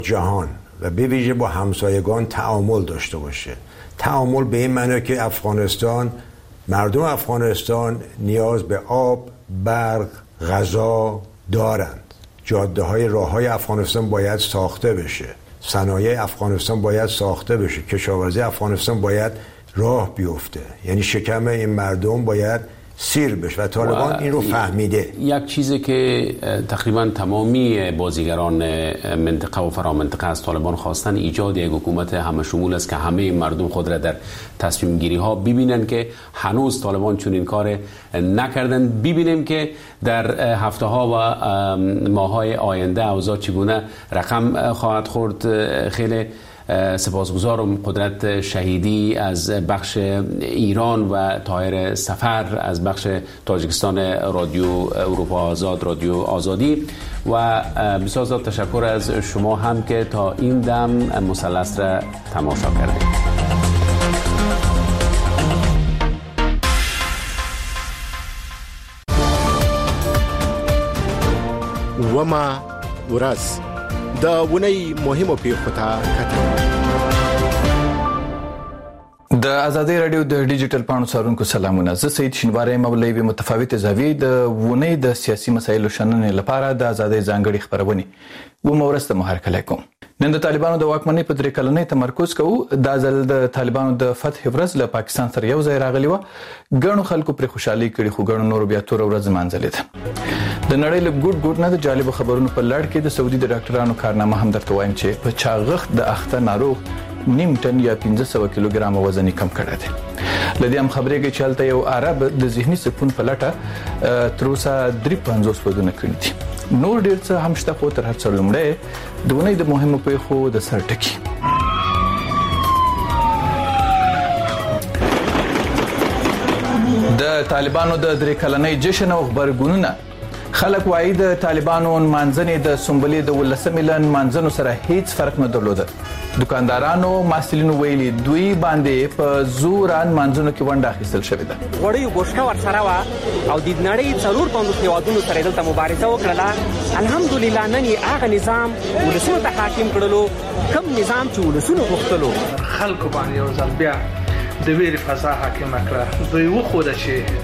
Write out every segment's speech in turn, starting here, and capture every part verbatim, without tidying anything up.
جهان و به ویژه با همسایگان تعامل داشته باشه. تعامل به این معنی که افغانستان، مردم افغانستان نیاز به آب، برق، غذا دارند. جاده های راه های افغانستان باید ساخته بشه، صنایع افغانستان باید ساخته بشه، کشاورزی افغانستان باید راه بیفته. یعنی شکم این مردم باید سیر بشه و طالبان این رو فهمیده. یک چیزی که تقریبا تمامی بازیگران منطقه و فرامنطقه از طالبان خواستن ایجاد یک حکومت همه شمول است که همه مردم خود را در تصمیم گیری ها ببینن که هنوز طالبان چون این کار نکردن. ببینیم که در هفته ها و ماه های آینده اوضاع چگونه رقم خواهد خورد. خیلی سپاسگزارم قدرت شهیدی از بخش ایران و طاهر سفر از بخش تاجیکستان رادیو اروپا آزاد، رادیو آزادی، و بسیار زیاد تشکر از شما هم که تا این دم مثلث را تماشا کردید. وما ورځ د ونی مهمو پیښو ته کتل. د آزادۍ رادیو د ډیجیټل پاڼو څارونکو سلامونه. زه سید شینواری مولوی به متفاوت زاویې د ونی د سیاسي مسایلو شننې لپاره د آزادۍ ځانګړي خبرونه و مورسته محرکه کوم. نن د طالبانو د واکمنۍ په درې کلنۍ تمرکز کوو. د ځل د طالبانو د فتح ورځ له پاکستان سره یو ځای راغلی و. ګڼو خلکو پر خوشحالي کړي خو ګڼو نور بیا تور ورځ مانځلې ده. د نړۍ له ګډ ګډ نه د جالب خبرونو په لړ کې د سعودي د ډاکټرانو کارنامه هم درته وایم چې په چاغښت د اخته ناروغ نیم ټن یا پنځه سوه کیلوګرام وزن کم کړی دی. لدې هم خبرېږي چې هلته یو عرب د ذهني سکون په لټه تر اوسه درې پنځوس پودونه کړي دي. نور ډېر څه هم شته خو تر هر څه لومړی د ونې د مهمو پیښو د سر ټکي. د طالبانو د درې کلنۍ جشن او خبرګونونه. خلک وایي د طالبانو منځنۍ د سنبلې د ولسم ملن منځنو سره هیڅ فرق نه درلوده. دکاندارانو مسؤلینو ویلي دوی باندې په زوران منځنو کې ونډه اخیستل شوې ده. وړي ګوښه ورسره وا او د نړۍ څلور پنځوس هیوادونو سره دلته مبارزه وکړه. الحمدلله نن هغه نظام ولسونو ته حاکم کړلو کوم نظام چې ولسونو غوښتلو. خلکو باندې یو ځل بیا د ویرې فضا حاکمه کړه. دوی وښوده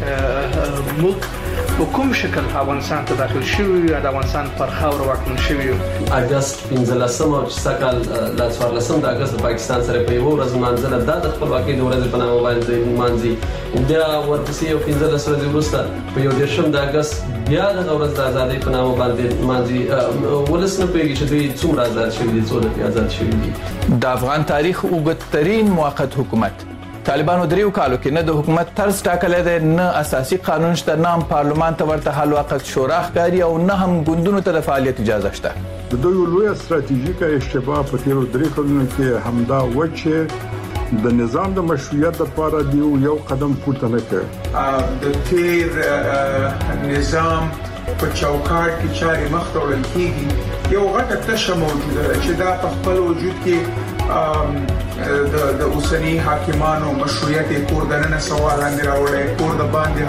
چې موږ په کوم شکل افغانستان ته داخل شوي یو، د افغانستان پر خاوره واکمن شوي یو. اګست پنځلسم او سکال لا څوارلسم د اګست پاکستان سره په یو ورځ منځله د خپلواکۍ د ورځې په نامه باندې مانځي. بیا ورپسې یو پنځلس ورځې وروسته په یو دېرشم د اګست بیا د ورځ د ازادۍ په نامه باندې مانځي. ولس نه پوهېږي چې دوی څومره آزاد شوي دي، څو دفعې آزاد شوي دي. د افغان تاریخ اوږدترین موقت حکومت طالبانو دریو کالو کې نه د حکومت طرز ټاکلی دی، نه اساسي قانون شته، نه هم پارلمان ته ورته حل وقت شورا ښکاري او نه هم ګوندونو ته د فعالیت اجازه شته. د دوی لویه ستراتیژیکه اشتباه په تیرو درې کلونو کې همدا و چې د نظام د مشروعیت لپاره دیو یو قدم پورته نه کړ. د تیر نظام په چوکاټ کې چارې مخ ته وړل کېږي. یو غټه تشه موجوده چې دا په خپل وجود کې د د اوسنی حاکمانو مشروعیت کور دننه سوال اندر راوړي، کور د باندې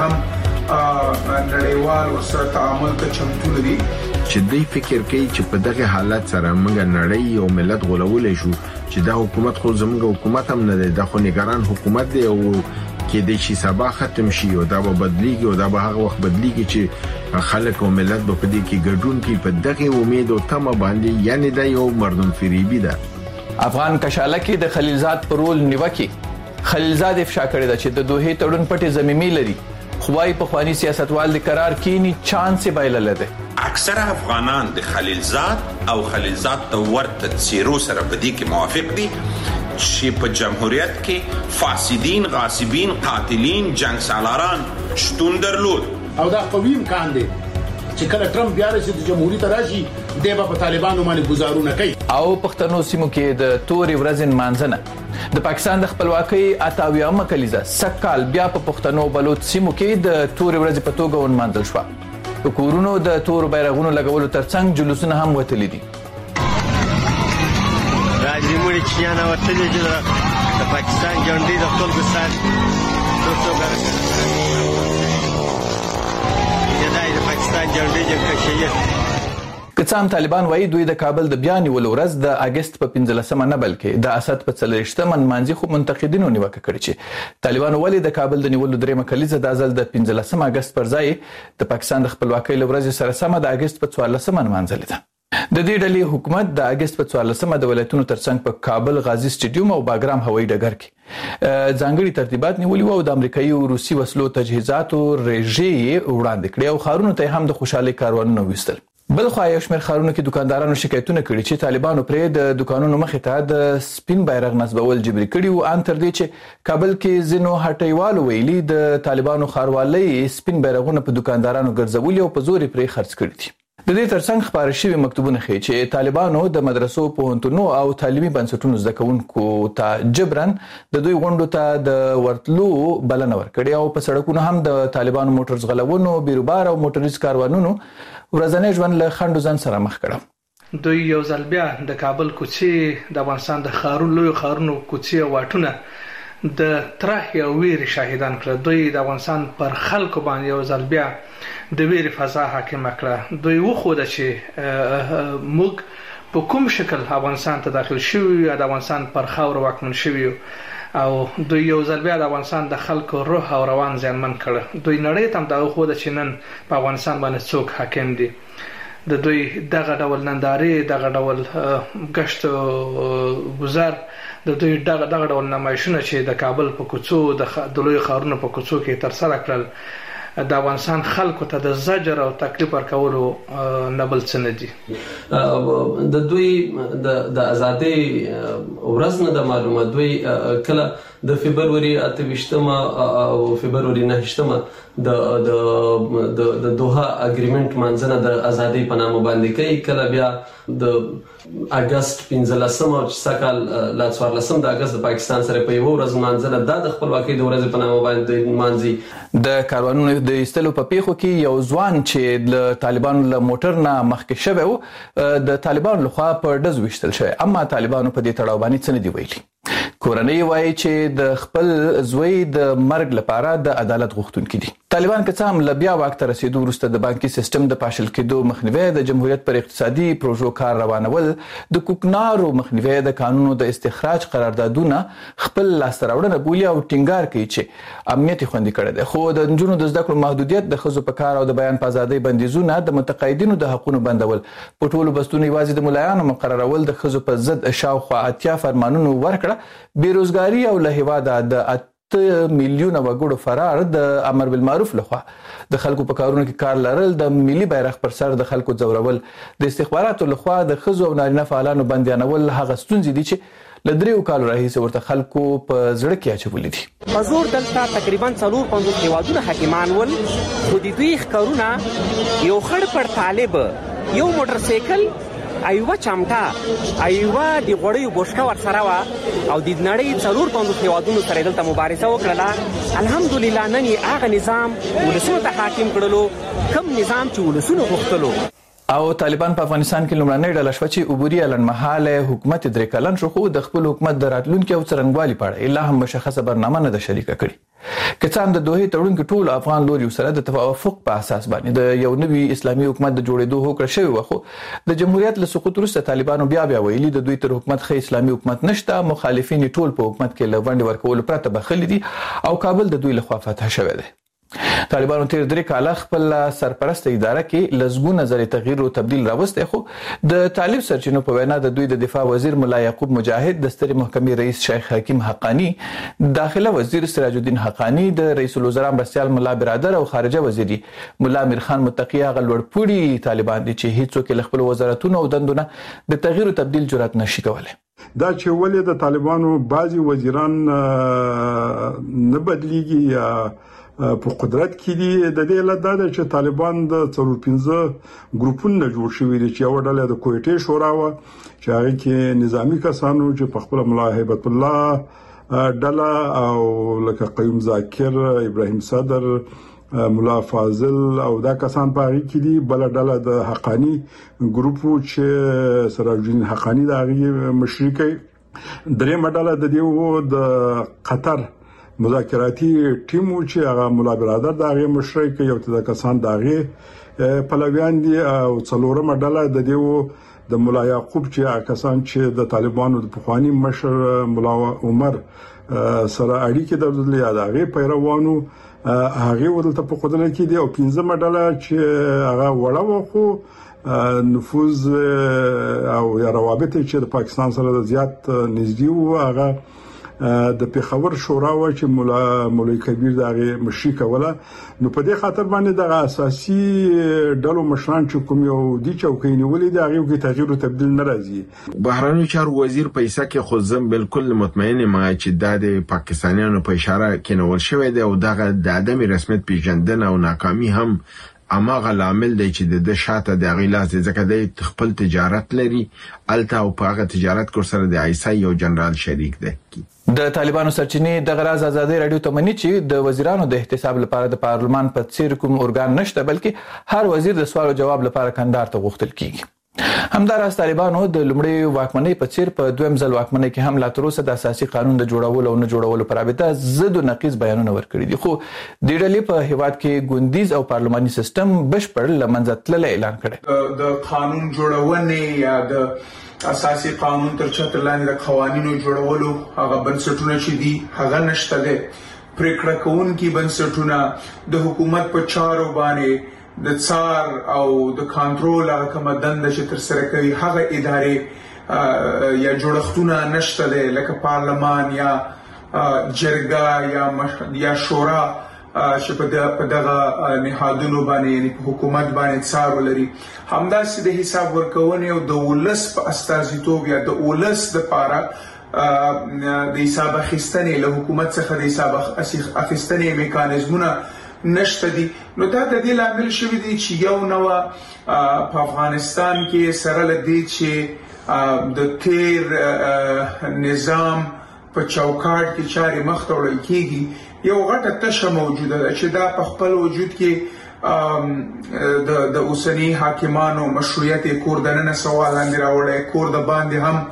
هم نړیوال سره تعامل ته چمتو دي. چې دوی فکر کوي چې په دغه حالت سره موږ نړۍ او ملت غولولای شو، چې دا حکومت خو زموږ حکومت هم نه دی، دا خو نگران حکومت دی او کې د شي سبا ختم شي او دا به بدلیږي او دا به هغه وخت بدلیږي چې خلک او ملت به په دې کې ګډون کوي. په دغه امید او تمه باندې یعنی دا یو مردم فریبي ده. افغان کشاله کې د خلیلزاد پر رول نیوکه. خلیلزاد افشا کړی دا چې د دوه تړون پټي زميمي لري. خوای په خواني سیاستوال د قرار کینی چانس بایلل ده. اکثر افغانان د خلیلزاد او خلیلزاد ته ورته سیرو سره بدی کې موافق دي چې په جمهوریت کې فاسدین، غاصبین، قاتلین، جنگ سالاران شتون درلود او دا قوي امکان دی چې کله ټرمپ بیا راشي د جمهوریت راشي دی به په طالبانو باندې گزارونه کوي. او پښتنو سیمو کې د توري ورځن مانځنه د پاکستان د خپلواکۍ اتاویامه کلیزه سکال بیا په پښتنو بلوچ سیمو کې د توري ورځ په توګه ونمانځل شو. په کورونو د تور بیرغونو لګولو ترڅنګ جلوسونه هم وتلي دي. راځي موري چې نه وتلي دي د پاکستان جنډې د خپل ګسان څو د پاکستان جنډې جنګ که څه هم طالبان وایي دوی د کابل د بیا نیولو ورځ د اګست په پنځلسمه نه بلکې د اسد په څلوېښتمه نمانځي، خو منتقدینو نیوکه کړې چې طالبانو ولې د کابل د نیولو درېیمه کلیزه دا ځل د پنځلسم اګست پر ځای د پاکستان د خپلواکۍ له ورځې سره سمه د اګست په څوارلسمه نمانځلې ده. د دې ډلې حکومت د اګست په څوارلسمه د ولایتونو ترڅنګ په کابل، غازي سټیډیوم او باګرام هوایي ډګر کې ځانګړي ترتیبات نیولي وو او د امریکایي او روسي وسلو تجهیزاتو رژې وړاندې کړې او ښارونو ته هم د خوشحالۍ کاروانونه ویستل. بل خو یو شمېر ښارونو کې دکاندارانو شکایتونه کړي چې طالبانو پرې د دکانونو مخې ته د سپین بیرغ نصبول جبري کړي وو، ان تر دې چې کابل کې ځینو هټیوالو ویلي د طالبانو ښاروالۍ سپین بیرغونه په دکاندارانو ګرځولي او په زور یې پرې خرڅ کړي دي. د دې ترڅنګ خپاره شوي مکتوبونه ښیي چې طالبانو د مدرسو، پوهنتونونو او تعلیمي بنسټونو زده کوونکو ته جبرن د دوی غونډو ته د ورتلو بلنه ورکړې او په سړکونو هم د طالبانو موټر ځغلونو، بیروبار او موټریز کاروانونو ورځنی ژوند له خنډو ځان سره مخ کړه. دوی یو ځل بیا د کابل کوڅې، د افغانستان د ښارونو، لویو ښارونو کوڅې او واټونه د ترهې او ویرې شاهدان کړه. دوی د افغانستان پر خلکو باندې یو ځل بیا د ویرې فضا حاکمه کړه. دوی وښوده چې موږ په کوم شکل افغانستان ته داخل شوي یو، د افغانستان پر خاوره واکمن شوي یو، او دوی یو ځل بیا د افغانستان د خلکو روح او روان زیانمن کړه. دوی نړۍ ته هم دا وښوده چې نن په افغانستان باندې څوک حاکم دي. د دوی دغه ډول نندارې، دغه ډول ګشت گذر، د دوی دغه دغه ډول نمایشونه چې د کابل په کوڅو، د لوی ښارونو په کوڅو کې ترسره کړل، د افغانستان خلکو ته د زجر او تکلیف ورکولو نه بل څه نه دي. د دوی د ازادۍ ورځ نه ده معلومه. دوی کله د فبروري اته ویشتمه او فبروري نهه ویشتمه د د دوحه اګریمنت منځنه د ازادۍ په نامه باندې کوي، کله بیا د اګست پنځلسمه چې سکهال لا څوارلسم د اګست د پاکستان سره په یو ورځ منځنه د خپلواکۍ د ورځې په نامه باندې مانځي. د کاروانونو د ایستلو په پیښو کې یو ځوان چې د طالبانو له موټر نه مخکې شوی و د طالبانو لخوا په ډز ویشتل شوی، اما طالبانو په دې تړاو باندې څه نه دي ویلي. کورنۍ وایي چې د خپل زوی د مرګ لپاره د عدالت غوښتونکي دي. طالبان که څه هم له بیا واک ته رسېدو وروسته د بانکي سیستم د پاشل کېدو مخنیوی، د جمهوریت پر اقتصادي پروژو کار روانول، د کوکنارو مخنیوی، د قانونو د استخراج قراردادونه خپل لاسته راوړنه بولي او ټینګار کوي چې امنیت خوندي کړی دی. خو د نجونو د زده کړو محدودیت، د ښځو په کار او د بیان په ازادۍ بندیزونه، د متقاعدینو د حقونو بندول، په ټولو بستونو یوازې د ملایانو مقررول، د ښځو په ضد شاوخوا اتیا فرمانونو ورکړه، بیروزګاري او له هیواده د اته میلیونه وګړو فرار، د امر بالمعروف لخوا د خلکو په کارونو کې کار لرل، د ملي بیرغ پر سر د خلکو ځورول، د استخباراتو لخوا د ښځو او نارینه فعالانو بندیانول هغه ستونزې دي چې له دریو کالو راهیسې ورته خلکو په زړه کې اچولي دي. په زور دلته تقریبا څلور پنځوس هیوادونه حاکمان ول، خو د دوی ښکارونه یو خړ پړ طالب، یو موټر سایکل، ایوه چمټا، ایوه د غوړیو بوشکه ورسره وه او د نړۍ څلور پنځوس هیوادونو سره دلته مبارزه وکړله. الحمدلله نن یې هغه نظام ولسونو ته حاکم کړلو کوم نظام چې ولسونو غوښتلو. او طالبان په افغانستان کې لومړنۍ ډله شوه چې عبوري لنډمهاله حکومت درې کلن شو، خو د خپل حکومت د راتلونکي او څرنګوالي په اړه لا هم مشخصه برنامه نه ده شریکه کړې. که څه هم د دوحې تړون کې ټول افغان لوري سره د توافق په اساس باندې د یو نوي اسلامي حکومت د جوړېدو هوکړه شوې وه، خو د جمهوریت له سقوط وروسته طالبانو بیا بیا ویلي د دوی تر حکومت ښه اسلامي حکومت نشته، مخالفین ټول په حکومت کې له ونډې ورکولو پرته بخښلي دي او کابل د دوی لخوا فتح شوی دی. طالبانو تیر درې کاله خپل سرپرسته اداره کې لزګونه زرې تغییر او تبدیل راوستی، خو د طالب سرچینو په وینا د دوی د دفاع وزیر ملا یعقوب مجاهد، د سترې محکمې رئیس شیخ حکیم حقانی، داخله وزیر سراج الدین حقانی، د رئیس الوزرا مرستیال ملا برادر او خارجه وزیر ملا امیر خان متقی هغه لوړپوړي طالبان دي چې هیڅوک له خپل وزارتونو او دندونه د تغییر او تبدیل جرأت نشي کولای. دا چې ولې د طالبانو بعضي وزیران نه بدلیږي یا په قدرت کې دي، د دې علت دا ده چې طالبان د څلور پنځه ګروپونه جوړ شوي دي چې یو ډله د کویټې شورا وه چې هغه کې نظامی کسانو چې په خپل ملا هیبت الله ډله او لکه قیوم ذاکر، ابراهیم صدر، ملا فاضل او دا کسان په هغه کې دي. بل ډله د حقانی ګروپ چې سراج الدین حقانی د هغه مشري کوي. درېمه ډله د دیو د قطر مذاکراتي ټیم چې هغه مولا برادر د هغه مشرک یو ته کسان د هغه پلویان دي او څلورمه ډله د دیو د مولا یعقوب چې کسان چې د طالبانو د پخوانی مشر مولا عمر سره اړیکې درلودلې یا د هغه پیروانو هغه ورته په قدرت کې دي او پنځمه ډله چې هغه وړه وخو نفوذ او یا روابط چې د پاکستان سره زیات نږدې وو هغه د پیښور شورا و چې مولا مولوی کبیر دغه مشري کوله نو په دې خاطر باندې د اساسي ډلو مشران چې کوم یو دي چوکۍ نیولې دي هغه کې تغییر او تبديل ناراضي بهراني چارو وزیر پیسې کې خو زم بالکل مطمئن ما چې د پاکستانیانو په اشاره کې نو شوې ده او دغه د عدم رسمیت پیژندنه او ناکامي هم اماغه لامل دی چې د شاته د غیلاس ځکه د خپل تجارت لري الته او په هغه تجارت کور سره د عیسی یو جنرال شریک دی د طالبانو سرچینې د غراز ازادي رادیو ته مني چې د وزیرانو د احتساب لپاره د پارلمان په څیر کوم ارګان نشته بلکې هر وزیر د سوال او جواب لپاره کندهار ته غوښتل کیږي همداراز طالبانو د لومړي واکمنۍ په څیر په دویم ځل واکمنۍ کې هم لا تر اوسه د اساسي قانون د جوړولو او نه جوړولو پر رابطه ضد او نقیض بیانونه ورکړي دي خو د ډلې په هیواد کې ګوندیز او پارلماني سیستم بشپړ لمنځه تللی اعلان کړي د قانون جوړونې یا د اساسي قانون تر چتر لاندې د قوانینو جوړولو هغه بنسټونه چې دي هغه نشته ده پریکړه کوونکي بنسټونه د حکومت په چارو باندې د څار او د کنټرول هغه کوم دنده چې تر سره کوي هغه ادارې یا جوړښتونه نشته ده لکه پارلمان یا جرګه یا یا شورا چې په دغه نهادونو باندې یعنی په حکومت باندې څار ولري همداسې د حساب ورکونې او د ولس په استازیتوب یا د ولس د پاره د حساب اخیستنې له حکومت څخه د حساب اخیستنې میکانیزمونه نشته دي نو دا د دې لامل شوی دی چې یو نو په افغانستان کې سره لدی چې د تیر نظام په چوکاټ کې چاري مخ ته وړل کیږي یو غټه تشه موجوده ده چې دا په خپل وجود کې د د اوسنی حاکمانو مشروعیت کور دننه سوال لاندې راوړی کور د باندې هم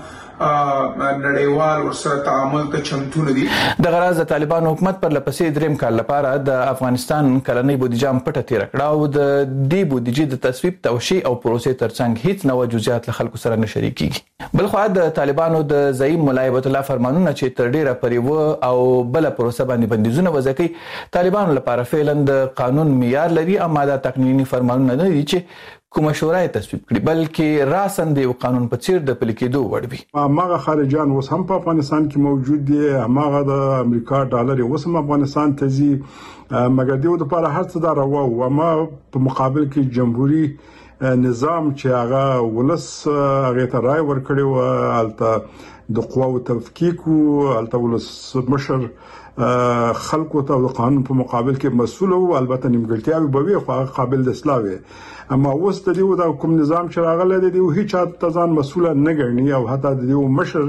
نړیوال ورسره تعامل ته چمتو ندي د غراز د طالبان حکومت پر لپسې دریم کال لپاره د افغانستان کلنۍ بودیجه پټه تیر کړه او د دې بودیجې د تصویب توشیح او پروسې ترڅنګ هیڅ نوو جزئیات له خلکو سره نه شریکيږي بل خو د طالبانو د زعیم مولا عبد الله فرمانونه چې تر ډیره پریو او بل پروسه باندې بندیزونه وځکي طالبانو لپاره فعلا د قانون معیار لري اما د تقنینی فرمانونه نه دي چې کومه شورای تصویب کړي بلکې راسن دی قانون په چیر د پلیکېدو وړوي ماغه خارجان اوس هم په افغانستان کې موجود دي ماغه د امریکا ډالر اوس هم افغانستان ته ځي مګر دیو د لپاره هر څه دا راو او ما په مقابل کې جمهوریت نظام چې هغه ولس هغه ته رائے ورکړي او الته د قواو تفکیک او الته ولس مشر خلکو ته د قانون په مقابل کې مسؤل او البته نیمګړتیاوي به وي خو قابل د اصلاح وي اما اوس د دیو د کوم نظام چې راغلی دی او هیڅ ځان مسؤل نه ګڼي او حتی د دیو مشر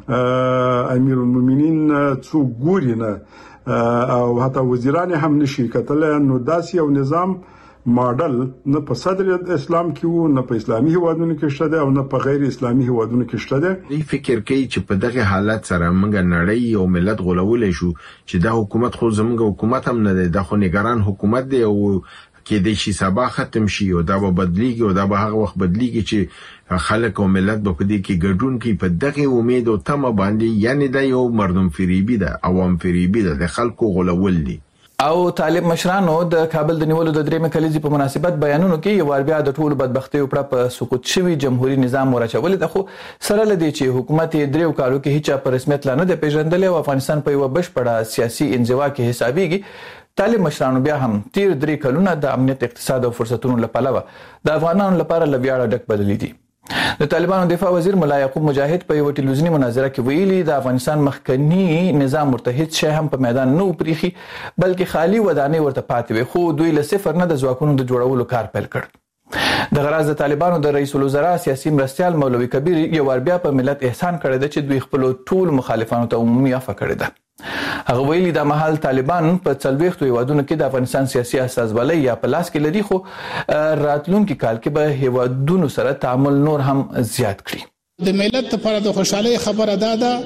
امیر المؤمنین څو ګوري نه او حتی وزیران هم نشي کتل نو داسې یو نظام ماډل نه په صدر اسلام کې وو نه په اسلامي هیوادونو کې شته او نه په غیر اسلامي هیوادونو کې شته دی فکر کوي چې په دغه حالت سره موږ نړۍ او ملت غولولې شو چې دا حکومت خو زموږ حکومت هم نه دی د خو نگران حکومت دی او کې د شي سبا ختم شي او دا به بدلیږي او دا به هغه وخت بدلیږي چې خلک او ملت به په دې کې ګډون کوي په دغه امید او تمه باندې یعنی دا یو مردم فریبي ده عوام فریبي ده د خلکو غولول دي او طالب مشرانو د کابل د نیولو د درېمه کلیزې په مناسبت بیانونو کې یو ور بیا د ټولو بدبختۍ او په سقوط شوی جمهوریت نظام ورچول د خو سره لدی چې حکومت دریو کالو کې هیڅ په رسمیت لا نه د پیژندل او افغانستان په یو بشپړه سیاسي انزوا کې حسابيږي طالب مشرانو بیا هم تیر درې کلونه د امنیت اقتصاد او فرصتونو لپاره د افغانانو لپاره لویاړه ډک بدلی دي د طالبانو دفاع وزیر مولا یعقوب مجاهد په یو ټلویزیونی مناظره کې ویلي د افغانستان مخکنی نظام مرتهد شې هم په میدان نه وپریخي بلکې خالی ودانې ورته پاتې وي خو دوی له صفر نه د ځواکونو د جوړولو کار پیل کړ د غراز د طالبانو د رئیس الوزرا سیاسي مرستيال مولوی کبیر یو ور بیا په ملت احسان کړی دی چې دوی خپل ټول مخالفانو ته عمومي عفو کړی دی هغه ویلي د محل طالبان په څلويختو هیوادونو کې د افغانستان سیاسي استازولۍ یا په لاس کې لري خو راتلونکي کال کې به هیوادونو سره تعامل نور هم زیات کړي د ملت لپاره د خوشحالي خبره ده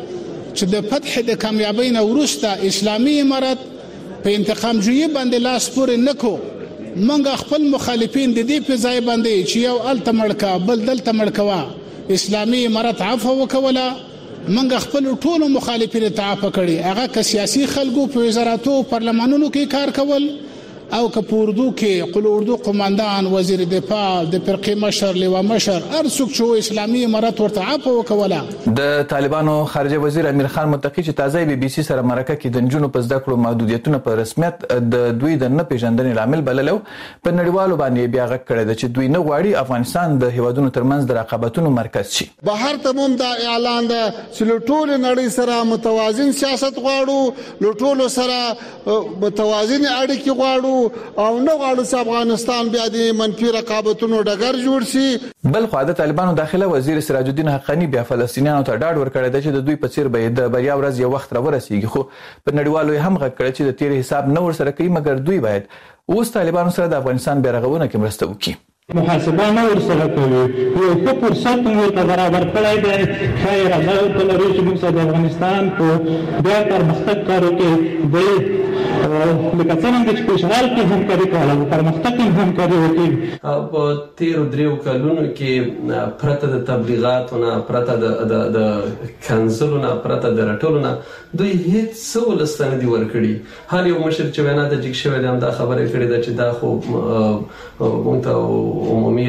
چې د فتح د کامیابی نه وروسته اسلامي امارت په انتقام جوړي باندې لاس پورې نکو، منګه خپل مخالفین د دې په ځای باندې چې یو الته مړکا بل دلته مړکوا اسلامي امارت عفو وکوله، منګه خپل ټولو مخالفین ته عفو کړي، هغه که سیاسي خلکو په وزارتو پارلمانونو کې کار کول او که په اردو کې قل اردو قوماندان وزیر دفاع د فرقې مشر لیوا مشر هر څوک چې اسلامي امارت ورته عفو وکوله. د طالبانو خارجه وزیر امیر خان متقی چې تازه بي بي سي سره مرکه کې د نجونو په زده کړو محدودیتونه په رسمیت د دوی د نه پیژندنې لامل بللو، په نړیوالو باندې بیا غږ کړی چې دوی نه غواړي افغانستان د هیوادونو ترمنځ د رقابتونو مرکز شي. بهر ته هم دا اعلان ده چې ټول نړۍ سره متوازن سیاست غواړو، ټول سره متوازن اړیکې غواړو او نه غواړو چې افغانستان بیا د منفي رقابتونو ډګر جوړ شي. بل خو د طالبانو داخله وزیر سراج الدین حقانی بیا فلسطینیانو ته ډاډ ورکړی دی چې د دوی په څیر به د بریا ورځ یو وخت راورسیږي، خو په نړیوالو هم غږ کړی چې د تیر حساب نه ورسره کوي، مګر دوی باید اوس طالبانو سره د افغانستان بیا رغونه کې مرسته وکړي. محاسبه نه ورسره کوي، یو ښه فرصت مو ورته برابر کړی دی، ښایي اراده ورته لري چې موږ سره د افغانستان په بیا پرمختګ کارو کې دی لکه څنګه چې په اشغال کې همکاري کوله پرمختګ کې همکاري وکړي. په تیرو دریو کلونو کې پرته د تبلیغاتو نه، پرته د د کنزلو نه، پرته د راټولو نه دوی هیڅ څه ولس ته نه دي ورکړي. هر یو مشر چې وینا ته جګ شوی دی همدا خبره کړې ده چې دا خو موږ ته عمومي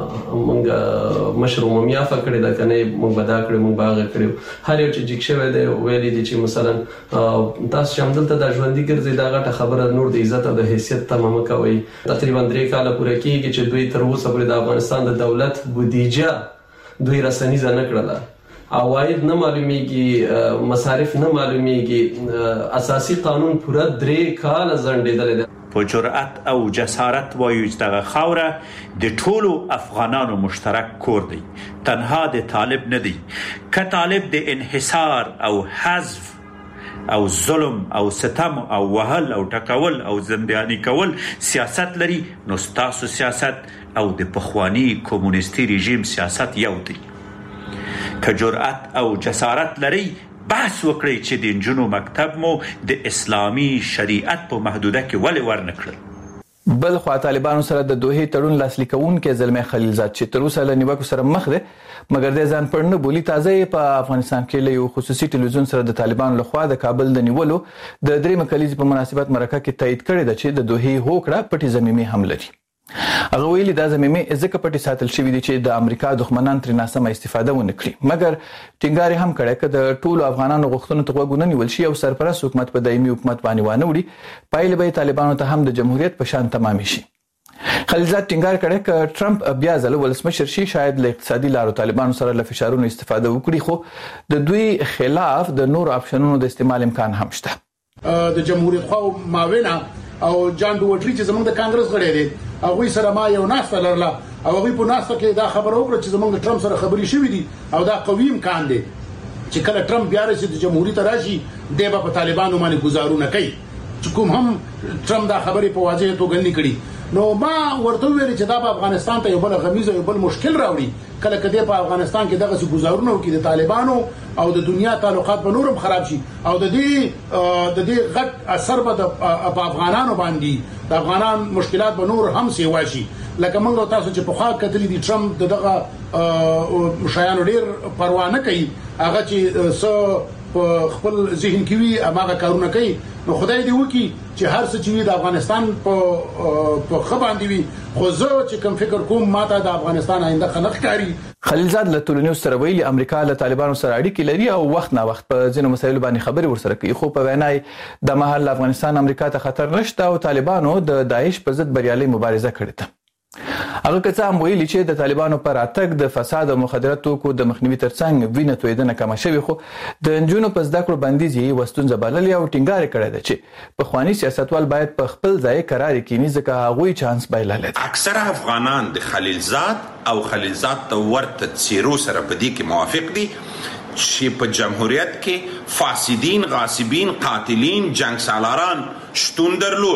موږ مشر عمومي عفو کړی ده، کنه موږ به دا کړی موږ به هغه کړی. هر یو چې جګ شوی دی ویلي دي چې مثلا تاسو چې همدلته د ژوندي ګرځئ دا غټه خبره نور د عزت او د حیثیت تمامه کوي. تقریبا درې کاله پوره کېږي چې دوی تر اوسه پورې د افغانستان د دولت بودیجه دوی رسنیزه نه کړله، عواید نه معلومیږي، مصارف نه معلومیږي، اساسي قانون پوره درې کاله ځنډېدلی دی. په جرأت او جسارت وایو چې دغه خاوره د ټولو افغانانو مشترک کور دی، تنها د طالب نه دی. که طالب د انحصار او حذف او ظلم او ستم او وهل او ټکول او زنداني کول سیاست لري، نو ستاسو سیاست او د پخوانی کمونیستي رژیم سیاست یو دی. که جرأت او جسارت لري بحث وکړئ چې د نجونو مکتب مو د اسلامي شریعت په محدوده کې ولې ورنکړل. بل خو طالبانو سره د دوه تړون لاسلیک کوونکې زلمه خلیلزاد چې تر اوسه له نیوکو سره مخ دی، مګر د ځان پر نه بولی تازه په افغانستان کې له یو خصوصي ټلویزیون سره د طالبانو لخوا د کابل د نیولو د درې مکلیز په مناسبت مرکه کې تایید کړی دی چې د دوه هوکړه پټي زمینه هم لري. هغه ویلي دا زمینه ځکه پټي ساتل شوې دي چې د امریکا دښمنان تر ناسمه استفاده ونه کړي، مګر ټینګار هم کړی چې د ټولو افغانانو غوښتنو ته غوږ نه نیول شي او سرپرست حکومت په دایمي حکومت باندې وانه وړي، پایله به طالبانو ته هم د جمهوریت په شان تمام شي. خلیلزاد ټینګار کړی چې ټرمپ بیا ځل ولسمشر شي، شاید له اقتصادي لارو طالبانو سره له فشارونو استفاده وکړي، خو د دوی خلاف د نور اپشنونو د استعمال امکان هم شته. د جمهوریت خو ماوینا او جان ډوټری چې زموږ د کانګرس غړي دي هغه سره ما یو ناسته لرله او هغه په ناسته کې دا خبره وکړه چې زموږ ټرمپ سره خبري شوې دي او دا قوي امکان دی چې کله ټرمپ بیا راشي د جمهوریت راشي دی به طالبانو باندې گزارونه کوي، چې کوم هم ټرمپ دا خبرې په واضح توګه نه کړي. نو ما ورته ویل چې دا په افغانستان ته یو بل غمیز او یو بل مشکل راوړي، کله کله په افغانستان کې دغه څه گزارونه وکړي د طالبانو او د دنیا تعلقات به نورم خراب شي او د دې د دې غټ اثر به په افغانانو باندې د افغانان مشکلات به نور هم سیوا شي. لکه موږ تاسو چې په خوا کتلې دي ټرمپ دغه شایانو ډیر پروا نه کوي، هغه چې څو په خپل ذهن کې وي هغه کارونه کوي. نو خدای دې وکړي چې هر څه چې د افغانستان په په خباندې وي، خو زه چې کوم فکر کوم ماته د افغانستان آینده خنق کاری. خلیلزاد له ټولنیز سره ویلي امریکا له طالبانو سره اړیکې لري او وخت نه وخت په ځینو مسایلو باندې خبرې ورسره کوي، خو په وینای د مهال افغانستان امریکا ته خطر نشته او طالبانو د داعش پر ضد بریالي مبارزه کړې ده. هغه کڅ هم ویلي چې د طالبانو پر اتک د فساد او مخدرات توکو د مخنیوي ترڅنګ وینه تویدنه کم شوی، خو د انجونو په زده کړو بندیز یې وستونزه بللې او ټینګار کړی دی چې په خواني سیاستوال باید په خپل ځای قرار کینی ځکه هغه چانس بایلل. اکثره افغانان د خلیلزاد او خلیلزاد ته ورته څیرو سره په دې کې موافق دي چې په جمهوریت کې فاسدین، غاصبین، قاتلین، جنگ سالاران شتون درلود،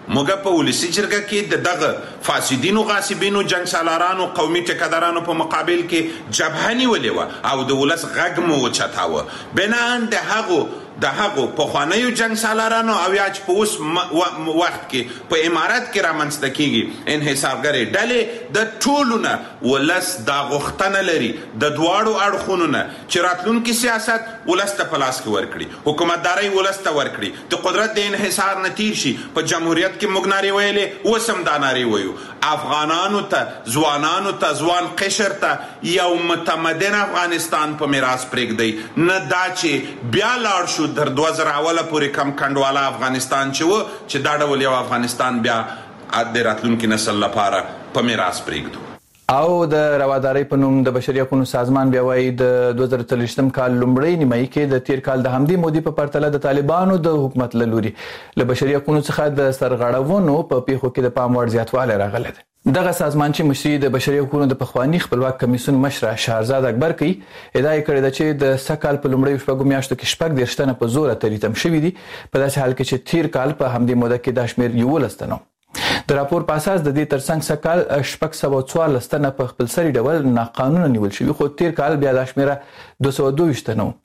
موږ په ولسی جرګه کې د دغه فاسدینو غاصبینو جنگ سالارانو قومي ټکدارانو په مقابل کې جبهه نیولې وه او د ولس غږ مو وچتاوه بنان د هغو د هغو پخوانیو جنگ سالارانو او یا چې په اوس وخت کې په امارات کې رامنځته کیږي انحصارګرې ډلې د ټولو نه ولس دا غوښتنه لري د دواړو اړخونو نه چې راتلونکي سیاست ولس ته په لاس کې ورکړي حکومتدارۍ ولس ته ورکړي د قدرت د انحصار نه تیر شي په جمهوریت کې موږ نارې ویلې اوس هم دا نارې ویو افغانانو ته ځوانانو ته ځوان قشر ته یو متمدن افغانستان په میراث پرېږدئ نه دا چې بیا لاړ شو در دوه زره اوله پورې کم کنډواله افغانستان چې و چې دا ډول یو افغانستان بیا د راتلونکي نسل لپاره په میراث پرېږدو. او د روادارۍ په نوم د بشري حقوقو سازمان بیا وایي د دوه زره څلوېښتم کال لومړۍ نیمایي کې د تیر کال د همدې مودې په پرتله د طالبانو د حکومت له لوري له بشري حقوقو څخه د سرغړونو په پیښو کې د پام وړ زیاتوالی راغلی دی. دغه سازمان چې مشري د بشري حقوقو د پخوانی خپلواک کمیسیون مشره شهرزاد اکبر کوي ادعا یې کړې ده چې د سکهال په لومړیو شپږو میاشتو کې شپږ دېرش تنه په زوره تریتم شوي دي په داسې حال کې چې تیر کال په همدې موده کې دا شمېر یولس تنه د راپور په اساس د دې ترڅنګ سکهال شپږ سوه څوارلس تنه په خپلسري ډول ناقانونه نیول شوي خو تیر کال بیا دا شمېره دوه سوه دوه ویشت تنه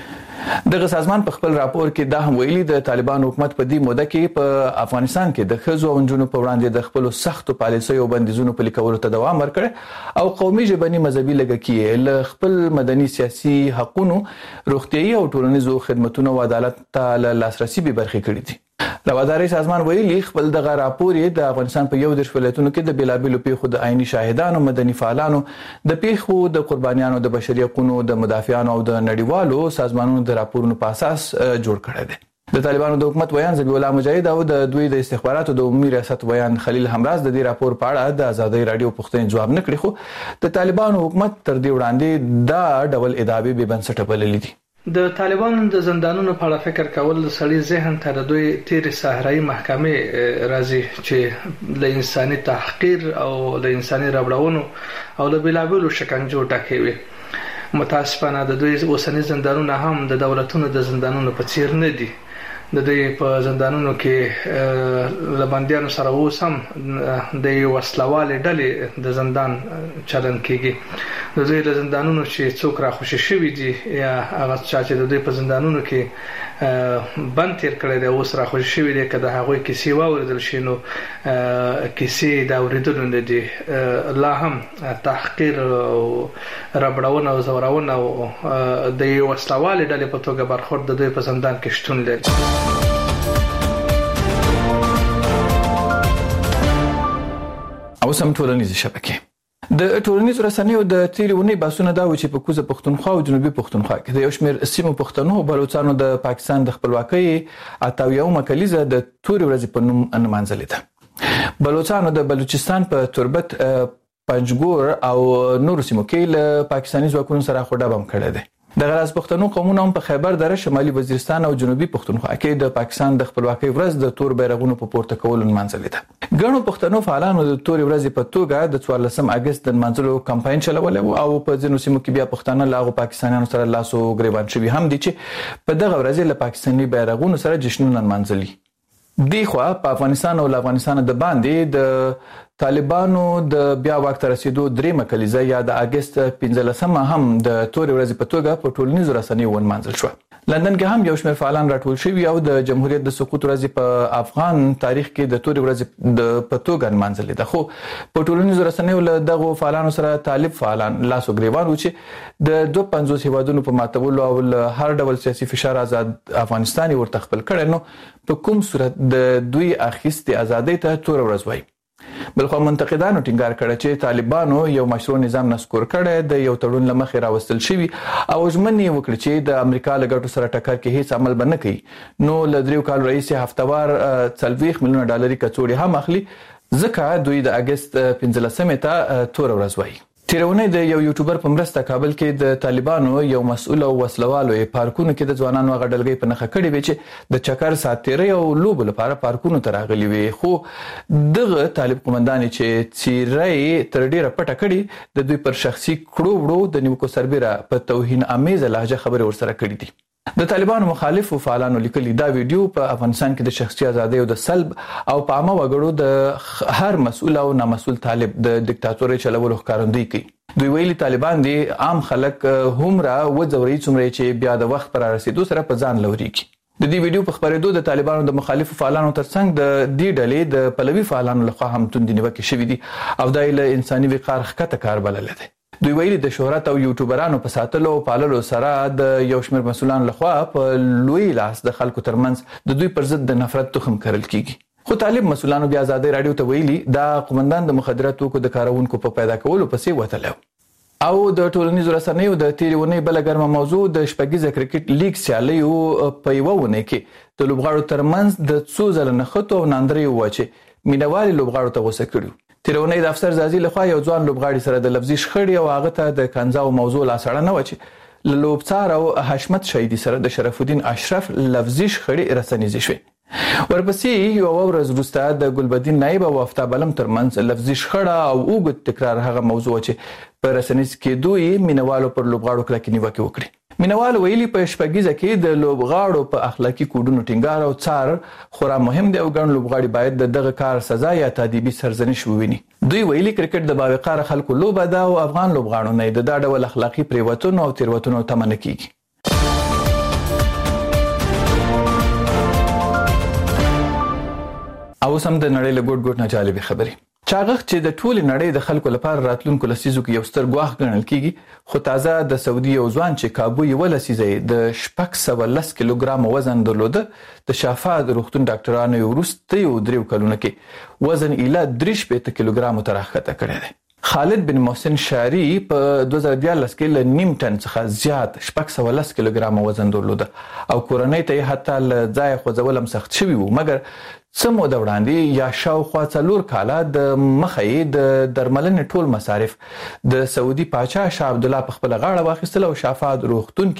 دغه سازمان په خپل راپور کې دا هم ویلي د طالبان حکومت په دې موده کې په افغانستان کې د ښځو او نجونو په وړاندې د خپلو سختو پالیسیو او بندیزونو پلي کولو ته دوام ورکړی او قومي ژبني مذهبي لږکي له خپل مدني سیاسي حقونو روغتیايي او ټولنیزو خدمتونو او عدالت ته له لاسرسي بې برخې کړي دي. روادارۍ سازمان ویلي خپل دغه راپور یې د افغانستان په یو دېرش ولایتونو کې د بېلابېلو پیښو د عیني شاهدانو مدني فعالانو د پیښو د قربانیانو د بشري حقوقو د مدافعانو او د نړیوالو سازمانونو د راپورونو په اساس جوړ کړی دی. د طالبانو د حکومت ویان ذبیح الله مجاهد او د دوی د استخباراتو د عمومي ریاست ویان خلیل همراز د دې راپور په اړه د ازادۍ رادیو پوښتنې جواب نه کړي خو د طالبانو حکومت تر دې وړاندې دا ډول ادعاوې بې بنسټه بللې دي. د طالبانو د زندانونو په اړه فکر کول د سړي ذهن ته د دوی تیرې صحرایي محکمې راځي چې له انساني تحقیر او له انساني ربړونو او له بېلابېلو شکنجو ډکې وي. متاسفانه د دوی اوسني زندانونه هم د دولتونو د زندانونو په څیر نه دي. د دوی په زندانونو کې له بندیانو سره اوس هم د یو وسلوالې ډلې د زندان چلن کیږي. د دوی له زندانونو چې څوک راخوشي شوي دي یا هغه چا چې د دوی په زندانونو کې بند تیر کړی دی اوس راخوشي شوي دي که د هغوی کیسې واورېدل شي نو کیسې د اورېدلو نه دي. لا هم تحقیر او ربړونه او زورونه او د یو وسلوالې ډلې په توګه برخورد د دوی په زندان کې شتون لري. او سم ټولنیزې شبکې د ټولنیزو رسنیو د تیرې اونۍ بحثونه دا و چې په کوزه پښتونخوا او جنوبي پښتونخوا کې د یو شمېر سیمو پښتنو او بلوڅانو د پاکستان د خپلواکۍ اته اویاومه کلیزه د تورې ورځې په نوم نمانځلې ده. بلوڅانو د بلوچستان په تربت پنجګور او نورو سیمو کې له پاکستاني ځواکونو سره خو ډبم کړی دی. دغه راز پښتنو قومونه هم په خیبر دره شمالي وزیرستان او جنوبي پښتونخوا کې د پاکستان د خپلواکۍ ورځ د تور بیرغونو په پورته کولو نمانځلې ده. ګڼو پښتنو فعالانو د تورې ورځې په توګه د څوارلسم اګست د نمانځلو کمپاین چلولی او په ځینو سیمو کې بیا پښتانه له هغو پاکستانیانو سره لاس و ګریوان شوي هم دي چې په دغه ورځې له پاکستاني بیرغونو سره جشنونه نمانځلي. دی خو په افغانستان او افغانستان د باندې د طالبانو د بیا واک ته رسیدو درېمه کلیزه یا د اګست پنځلسمه هم د تورې ورځې په توګه په ټولنیزو رسنیو ونمانځل شوه. لندن کې هم یو شمېر فعالان راټول شوي او د جمهوریت د سقوط ورځې په افغان تاریخ کې د تورې ورځې د په توګه نمانځلې ده. خو په ټولنیزو رسنیو له دغو فعالانو سره طالب فعالان لاس و ګریوان و چې د دوه پنځوس هیوادونو په ماتولو او له هر ډول سیاسي فشار آزاد افغانستان ورته خپل کړی نو په کوم صورت د دوی اخیستې ازادۍ ته توره ورځ وایي. بلخو منتقدانو ټینګار کړی چې طالبانو یو مشروع نظام نسکور کړی د یو تړون له مخې راوستل شوي او ژمنې یې وکړې چې د امریکا له ګټو سره ټکر کې هیڅ عمل به نه کوي. نو له دریو کالو راهیسې هفتهوار څلوېښت میلیونه ډالري کڅوړې هم اخلي ځکه دوی د اګست پنځلسمې ته توره ورځ وایي. تېره اونۍ د یو یوټیوبر په مرسته کابل کې د طالبانو یو مسؤل او وسلوالو یې پارکونو کې د ځوانانو هغه ډلګۍ په نښه کړې وې چې د چکر ساعت تېرۍ او لوبو لپاره پارکونو ته راغلي وې. خو دغه طالب قومندان چې څېره یې تر ډېره پټه کړې د دوی پر شخصي کړو وړو د نیوکو سربیره په توهین امیزه لهجه خبرې ورسره کړې دي. د طالبانو مخالفو فعالانو لیکلي دا ویډیو په افغانستان کې د شخصي ازادۍ او د سلب او په عامه وګړو د هر مسؤل او نامسؤل طالب د دیکتاتوري چلولو ښکارندویي کوي. دوی ویلي طالبان دي عام خلک همرا وځوري څومره چې بیا د وخت پر رسیدو سره په ځان لوريږي. د دې ویډیو په خبرېدو د طالبانو د مخالفو فعالانو ترڅنګ د دې ډلې د پلوي فعالانو لخوا هم توندې نیوکې شوې دي او دا له انساني وقار ښکته کار بللی دی. دوی ویلي د شهرت او یوټیوبرانو په ساتلو او پاللو سره د یو شمېر مسؤلانو لخوا په لوی لاس د خلکو ترمنځ د دوی پر ضد د نفرت تخم کرل کیږي. خو طالب مسؤلانو بیا ازادۍ راډیو ته ویلي دا قومندان د مخدره توکو د کارونکو په پیدا کولو پسې وتلی او د ټولنیزو رسنیو د تیرې اونۍ بله ګرمه موضوع د شپږیزه کرکټ لیګ سیالیو په یوه اونۍ کې د لوبغاړو ترمنځ د څو ځله نښتو او ناندریو وه چې مینهوالې لوبغاړو ته غوسه کړي. تیره اونۍ د افسر زازي لخوا یو ځوان لوبغاړي سره د لفظي شخړې او هغه ته د کنځاو موضوع لاسړه نه وه چې له لوبڅار او حشمت شهیدي سره د شرف الدین اشرف لفظي شخړې رسنیزې شوې. ورپسې یو ورځ وروسته د ګلبدین نایب او افتاب علم ترمنځ لفظي شخړه او اوږد تکرار هغه موضوع چې په رسنیز کېدو یې مینهوالو پر لوبغاړو کلکې نیوکې وکړې. مینهوال ویلي په شپږیزه کې د لوبغاړو په اخلاقي کوډونو ټینګار او څار خورا مهم دی او ګڼ لوبغاړي باید د دغه کار سزا یا تادیبي سرزنش وویني. دوی ویلي کرکټ د باوقاره خلکو لوبه ده او افغان لوبغاړو نه د دا ډول اخلاقي پریوتونو او تیروتنو تمه نه کیږي. او سم د نړۍ له ګوټ ګوټ نه جالبې خبرې. چاغښت چې د ټولې نړۍ د خلکو لپاره راتلونکو لسیزو کې یو ستر ګواښ ګڼل کیږي، خو تازه د سعودي یو ځوان چې کابو یوه لسیزه د شپږ سوه لس کیلوګرامه وزن درلوده د شافا د روغتون ډاکټرانو یې وروستیو دریو کلونو کې وزن ایله درې شپېته کیلوګرامو ته راښکته کړی دی. خالد بن محسن شاری په دوه زره دیارلس کې له نیم ټن څخه زیات شپږ سوه لس کیلوګرامه وزن درلوده او کورنۍ ته یې حتی له ځایه خوځول هم سخت شوي وو، مګر څه موده وړاندې یا شاوخوا څلور کاله د مخه یې د درملنې ټول مصارف د سعودي پاچا شاه عبدالله په خپله غاړه واخیستل او شافا روغتون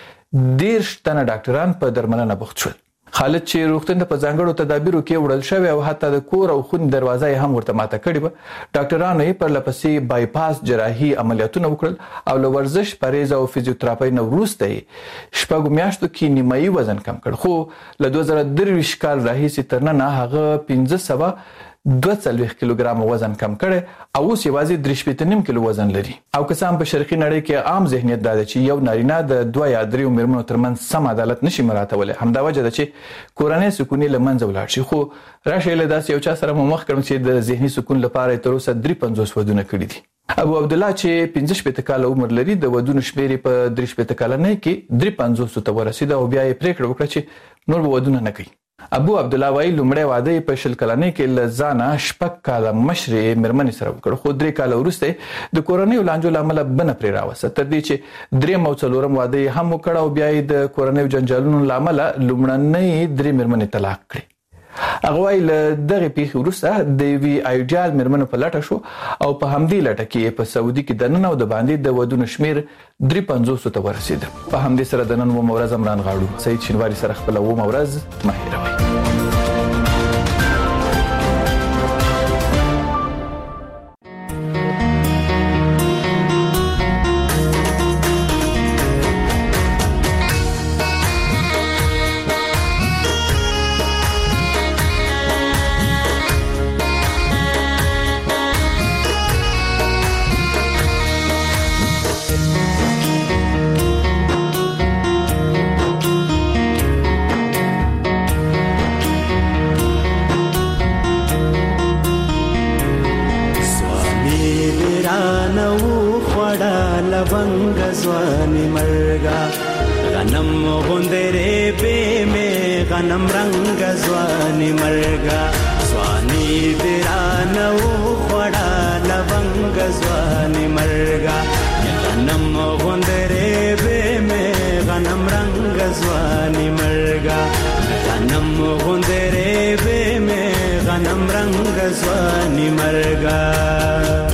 کې دېرش تنه ډاکټران په درملنه بوخت شول. خالد چې روغتون ته په ځانګړو تدابیرو کې وړل شوی او حتی د کور او خونې دروازه یې هم ورته ماته کړې وه، ډاکټرانو یې پرلپسې بایپاس جراحي عملیاتونه وکړل او له ورزش پرهیز او فزیوتراپۍ نه وروسته یې شپږو میاشتو کې نیمایي وزن کم کړ، خو له دوه زره درویشت کال راهیسې تر ننه هغه پنځه سوه دوه څلوېښت کیلوګرامه وزن کم کړی او اوس یوازې درې شپېته نیم کیلو وزن لري. او که څه هم په شرقي نړۍ کې عام ذهنیت دا دی چې یو نارینه د دوه یا دریو میرمنو ترمنځ سم عدالت نشي مراعاتولی، همدا وجه ده چې کورنۍ سکون یې له منځه ولاړ شي. خو راشئ له داسې یو چا سره مو مخ کړم چې د ذهني سکون لپاره یې تر اوسه درې پنځوس ودونه کړي دي. ابو عبدالله چې پنځه شپېته کاله عمر لري د ودونو شمېر یې په درې شپېته کلنۍ کې درې پنځوسو ته ورسېده او بیا یې پرېکړه وکړه چې نور به ودونه نه کوي. ابو عبدالله وایي لومړی واده یې په شل کلنۍ کې له ځانه شپږ کاله مشرې مېرمنې سره وکړ، خو درې کاله وروسته د کورنیو لانجو له امله بنه پرې راوسته، تر دې چې درېیم او څلورم واده یې هم وکړ او بیا یې د کورنیو جنجالونو له امله لومړنۍ درې مېرمنې طلاق کړې. هغه وایي له دغې پیښې وروسته د یوې ایډیال مېرمنو په لټه شو او په همدې لټه کې په سعودي کې دننه او د باندې د ودونو شمېر درې پنځوسو ته ورسېده. په همدې سره د نن اوومه ورځ هم رانغاړو. سعید شینواري سره خپله اوومه ورځ مه هېروئ. غنم رنگ ځواني مرګا ځواني بیرانه و خړا لونګ ځواني مرګا غنم غوندره به مې غنم رنگ ځواني مرګا غنم غوندره به مې غنم رنگ ځواني مرګا